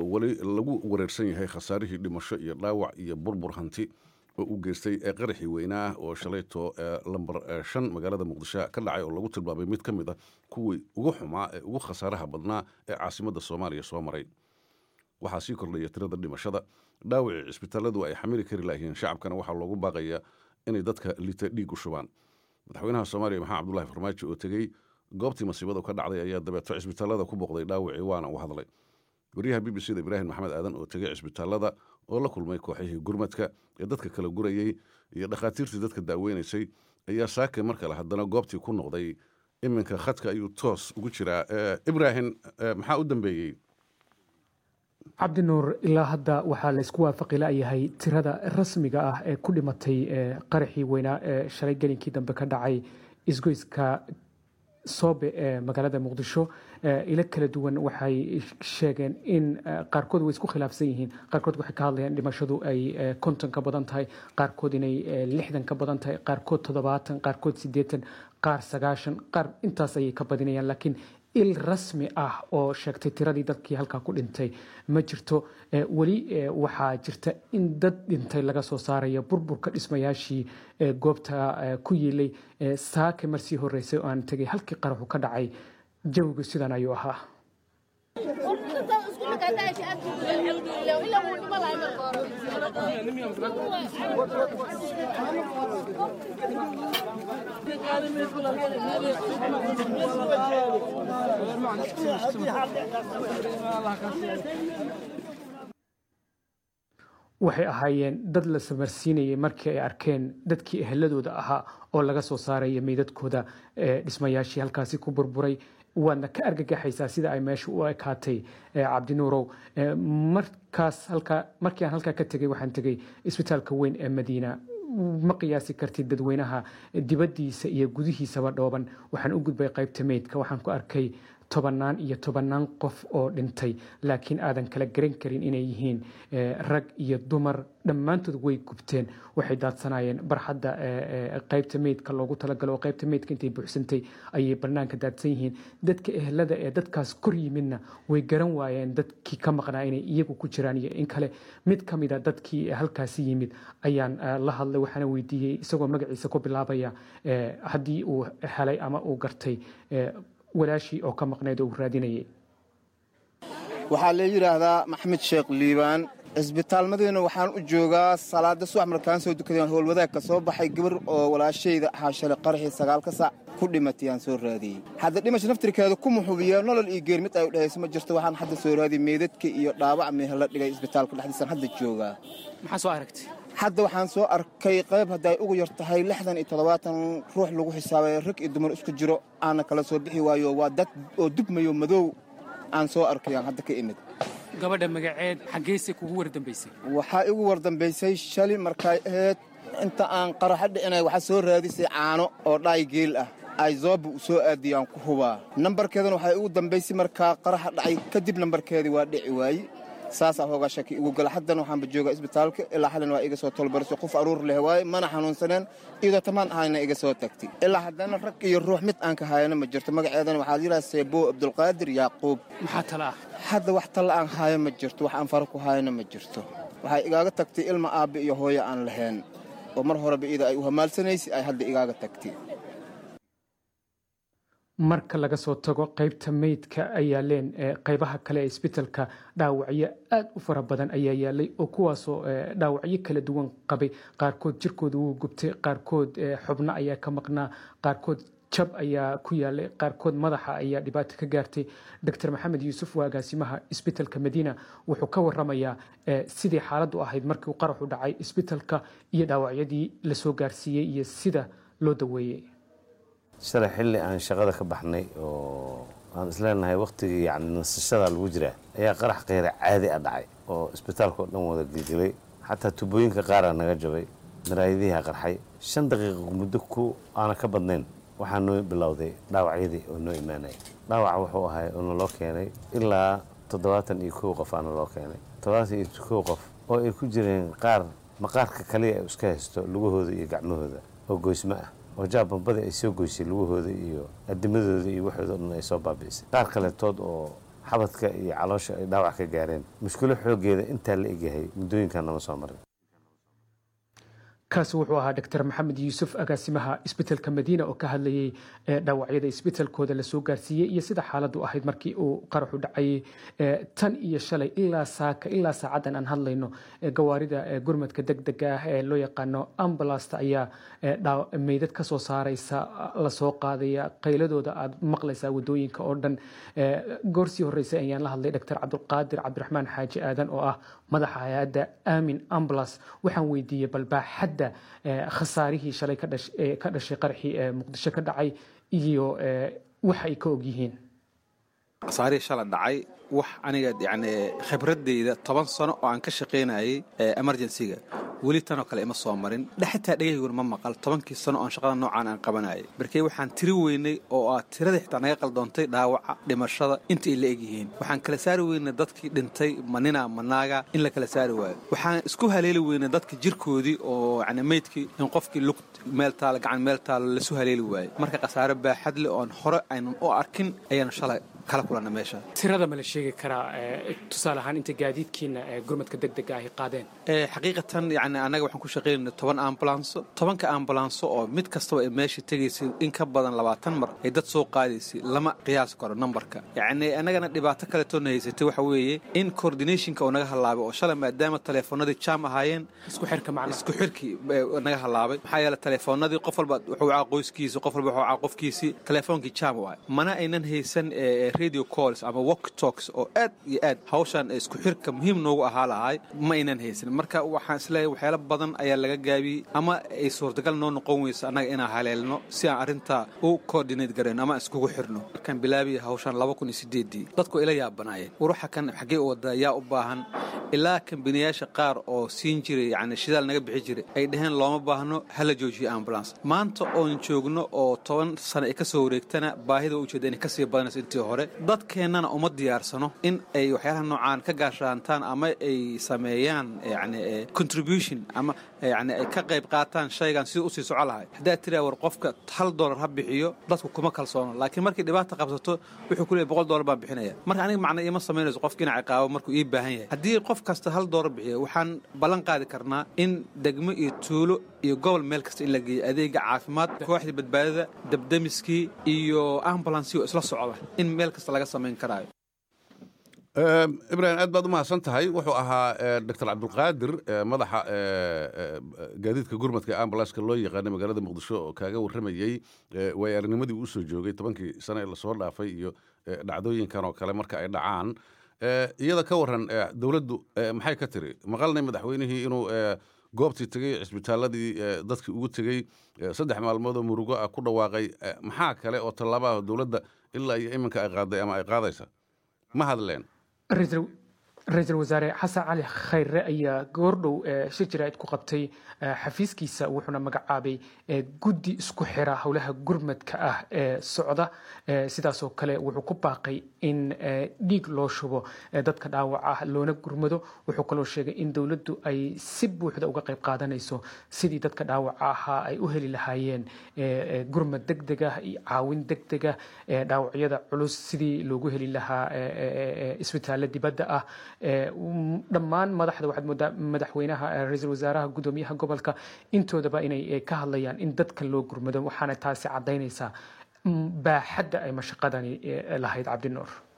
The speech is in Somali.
wali lagu wareersan yahay khasaarihii dhimasho iyo dhaawac iyo burbur hanti oo u geystay qaraxii weynaa oo shalayto lambar 5 magaalada muqdisho ka dhacay oo lagu tilmaamay mid ka mid ah kuwii ugu xumaa ee ugu khasaaraha badnaa ee caasimadda Soomaaliya soo maray waxaa sii kordhaya tirada dhimashada dhaawacii isbitaaladu ay xamili kari lahayn shacabkana waxaa loogu baaqayaa inay dadka liita dhiig u shubaan madaxweynaha Soomaaliya Maxamed Cabdullaahi Farmaajo oo tagay goobtii masiibadu ka dhacday ayaa dabeeto isbitaalada ku boqday dhaawacii waana u hadlay wariyaha BBC-da Ibrahim Maxamed Aadan oo tagay isbitaalada oo la kulmay kooxihii gurmadka ee dadka kala gurayay iyo dhakhaatiirtii dadka daaweynaysay ayaa saaka mar kale haddana goobtii ku noqday iminka khadka ayuu toos ugu jiraa Ibrahim maxaa u dambeeyay cabdi nuur ilaa hadda waxaa la isku waafaqi la'yahay tirada rasmiga ah ee ku dhimatay qaraxii weynaa ee shalay gelinkii dambe ka dhacay isgoyska soobe ee magaalada muqdisho ila kala duwan waxay sheegeen in qaarkood way isku khilaafsan yihiin qaarkood waxay ka hadlayaan dhimashadu ay 50 ka badan tahay qaarkood inay 60 ka badan tahay qaarkood 70 qaarkood 80 qaar 90 qaar intaas ay ka badinayaan laakiin il rasmi ah oo sheegtay tiradii dadkii halka ku dhintay ma jirto wali waxaa jirta in dad dhintay laga soo saarayo burburka dhismayaashii goobta ku yeelay saaka markii horeysay oo aan tagay halkii qaraxu ka dhacay jawigu sidan ayuu ahaa waxay ahaayeen dad la samarsiinayay markii ay arkeen dadkii eheladooda ahaa oo laga soo saaray meydadkooda dhismayaashii halkaasi ku burburay waana ka argagaxaysaa sida ay meesha u ekaatay cabdinuurow markii aan halkaa ka tegay waxaan tegay isbitaalka weyn ee Madiina ma qiyaasi kartid dadweynaha dibadiisa iyo gudihiisaba dhooban waxaan u gudbay qaybta meydka waxaan ku arkay tobanaan qof oo dhintay laakiin aadan kala garan karin inay yihiin rag iyo dumar dhammaantood way gubteen waxay daadsanayeen barxadda qaybta meydka loogu talagalo qaybta meydka intay buuxsantay ayay banaanka daadsan yihiin dadka ehelada ee dadkaas kor yimidna way garan waayeen dadkii ka maqnaa inay iyagu ku jiraan iyo in kale mid ka mid a dadkii halkaasi yimid ayaan la hadlay waxaana weydiiyey isagoo magaciisa ku bilaabaya haddii uu helay ama uu gartay walaashii oo ka maqnayd oo raadinayay waxaa la yiraahdaa Maxamed Sheekh Liibaan isbitaalmadeena waxaan u joogaa salaada subax markaan soo dukaday howl wadaag ka soo baxay gabar oo walaashayda xaashale qarxi 9 saac ku dhimatay aan soo raadiyay hadda dhimasho naftirkeeda ku muxubiyo nolol iyo geer mid ay u dhahaysay ma jirto waxaan hadda soo raadiyay meedadka iyo dhaawac meel la dhigay isbitaalka dhexdiisa hadda joogaa maxaa soo aragtay hadda waxaan soo arkay qayb haday ugu yartahay 67 ruux lagu xisaabay rag iyo dumar isku jiro aan kala soo bixi waayo waa dad oo dubmayo madow aan soo arkayaan hadda ka imid gabadha magaceed xageysay kugu wardambeysay waxa igu wardambeysay shali markay ahayd inta aan qarax dhicinay waxa soo raadisay caano oo dhaay geel ah ay zoobu soo aadiyaan ku hubaa nambarkeedana waxa igu dambeysay marka qarax dhacay kadib nambarkeedii waa dhici waayay saasa hooga shaki ugu gal haddana waxaan joogaa isbitaalka ilaa xalan waa iga soo tolbarso qof aruur leh waay mana xanuunsaneen iyadoo tamaan ahayna iga soo tagtay ilaa haddana rag iyo ruux mid aan ka hayna ma jirto magaceedana waxaa yiraahdaa Seebo Abdulqaadir Yaaqoob maxaa tala hadda wax tala aan hayo ma jirto wax aan farku hayna ma jirto waxay igaaga tagtay ilma aabe iyo hooyo aan lahayn oo mar hore biida ay u hamaalsanaysay ay hadda igaaga tagtay marka laga soo tago qaybta meydka ayaa leen qaybaha kale ee isbitaalka dhaawacyo aad u fara badan ayaa yaalay oo kuwaasoo dhaawacyo kala duwan qabay qaarkood jirkooda wuu gubtay qaarkood xubno ayaa ka maqnaa qaarkood jab ayaa ku yaalay qaarkood madaxa ayaa dhibaato ka gaartay Dr. Maxamed Yuusuf agaasimaha isbitaalka Madiina wuxuu ka warramayaa sidii xaaladdu ahayd markii uu qaraxu dhacay isbitaalka iyo dhaawacyadii la soo gaarsiiyay iyo sida loo daweeyay shalay xilli aan shaqada ka baxnay oo aan isleenahay waqtigii nasashada lagu jiraa ayaa qarax qeyr caadi ah dhacay oo isbitaalka dhan wada gilgilay xataa tubooyinka qaar naga jabay maraayadiha qarxay 5 daqiiqo muddo ku aan ka badnayn waxaan noo bilowday dhaawacyadii oo noo imaanay dhaawac wuxuu ahaa oo loo keenay ilaa 71 qof aan loo keenay 71 qof oo ay ku jireen qaar maqaarka kaliya iska haysto lugahooda iyo gacmahooda oo goysma ah oo jaabambada ay soo goysay lugahooda iyo adimadooda iyo waxooda dhan ay soo baabiisay qaar kale tood oo xabadka iyo caloosha ay dhaawac ka gaareen mushkilo xoogeeda intaa la egyahay muddooyinkan nama soo marin kaasi wuxuu ahaa dr maxamed yuusuf agaasimaha isbitaalka madiina oo ka hadlayay dhaawacyada isbitaalkooda lasoo gaarsiiyey iyo sida xaaladdu ahayd markii uu qaraxu dhacay tan iyo shalay ilaa saacadan aan hadlayno gawaarida gurmadka degdega ah ee loo yaqaano ambulasta ayaa meydad ka soo saaraysa lasoo qaadaya qayladooda aad maqlaysaa wadooyinka oo dhan goorsii horreysay ayaan la hadlay dr cabdulqaadir cabdiraxmaan xaaji aadan oo ah madaxa hay-adda aamin ambulance waxaan weydiiyey balbaaxadda khasaarihii shalay ka dhashay qaraxii muqdisho ka dhacay iyo waxa ay ka og yihiin khasaarihii shalay dhacay wax aniga yani khibradeyda 10 sano oo aan ka shaqaynayay emergency-ga weli tan oo kale ima soo marin dhaxtaa dhagayguna ma maqal 10kii sano oo shaqada noocaan aan qabanayay markii waxaan tiri weynay oo aad tirada xitaa naga qaldoontay dhaawaca dhimashada intii la eg yihiin waxaan kala saari weynay dadkii dhintay manina manaaga in la kala saari waayo waxaan isku haleeli weynay dadka jirkoodii oo yani meydkii in qofkii lug meel taal gacan meel taal la soo haleeli waayo marka khasaare baaxad leh oo hore aynan u arkin ayaan shalay kala kulana meesha tirada ma la sheegi karaa tusaale ahaan inta gaadiidkiina gurmadka degdega ah ay qaadeen xaqiiqatan yani anaga waxaan ku shaqaynay 10 ambulance 10ka ambulance oo mid kastaba ay meesha tagaysay in ka badan 20 mar ay dad soo qaadaysay lama qiyaas karo numberka yani anagana dhibaato kale toona haysatay waxa weeye in coordinationka oo naga halaabay oo shalay maadaama telefoonadii jam ahaayeen isku xirkii naga halaabay maxaa yeelay telefoonadii qof walba wuxuu caa qoyskiisa qof walba wuxuu caa qofkiisii telefoonkii jam waay mana aynan haysan radio calls ama walk talks oo aad iyo aad hawshan isku xirka muhiim noogu ahaa lahay ma aynan haysan marka waxaan isleeyahay waxyaalo badan ayaa laga gaabiyey ama ay suurtagal noo noqon weyso annaga inaan haleelno si aan arrintaa u coordinate garayno ama iskugu xirno markaan bilaabiyay hawshan 2008 dadku ila yaabanaayeen waxa kan xagee wada yaa u baahan ilaa kambaniyaasha qaar oo siin jiray yani shidaal naga bixi jiray ay dhaheen looma baahno hala joojiyo ambulance maanta oon joogno oo 10 sano ay ka soo wareegtana baahida u jeeda inay ka sii badanayso intii hore dadkeennana uma diyaarsano in ay waxyaalaha noocaan ka gaashaantaan ama ay sameeyaan yani contribution ama yani ay ka qayb qaataan shaygan sidii u sii soco lahay haddaa tiraa war qofka $1 ha bixiyo dadku kuma kalsoono laakiin markii dhibaata qabsato wuxuu ku leeyahay $100 baan bixinaya marka aniga macna ima sameynayso qofkii inay ciqaabo markuu ii baahan yahay haddii qof kasta $1 bixiyo waxaan ballan qaadi karnaa in degmo iyo tuulo iyo gobol meel kasta in la geeyo adeega caafimaad kooxda badbaadada dabdamiskii iyo ambulance isla socda in meel kasta laga sameyn karaayo ibrahim aad baad u mahadsan tahay wuxuu ahaa dr cabdulqaadir madaxa gaadiidka gurmadka ambulanceka loo yaqaanay magaalada muqdisho oo kaaga warramayey waay aragnimadii uu soo joogay 10kii sano ee lasoo dhaafay iyo dhacdooyinkan oo kale marka ay dhacaan iyada ka waran dowladdu maxay ka tiri maqalnay madaxweynihii inuu goobtii tegey cisbitaaladii dadkii ugu tegey 3 maalmood oo murugo ah ku dhawaaqay maxaa kale oo tallaabaa dowladda ilaa iyo iminka ay qaaday ama ay qaadaysa ma hadleen ra-iisul wasaare xasan cali khayre ayaa goordhow shir jaraa'id ku qabtay xafiiskiisa wuxuuna magacaabay guddi isku xira howlaha gurmadka ah ee socda sidaasoo kale wuxuu ku baaqay in dhiig loo shubo dadka dhaawac ah loona gurmado wuxuu kaloo sheegay in dowladdu ay si buuxda uga qayb qaadanayso sidii dadka dhaawaca ahaa ay u heli lahaayeen gurmad degdeg ah iyo caawin degdeg ah dhaawacyada culus sidii loogu heli lahaa isbitaallo dibadda ah dhammaan madaxda waxaad moodaa madaxweynaha ra-iisul wasaaraha gudoomiyaha gobolka intoodaba inay ka hadlayaan in dadkan loo gurmado waxaana taasi caddaynaysaa baaxadda ay mashaqadani lahayd cabdinuur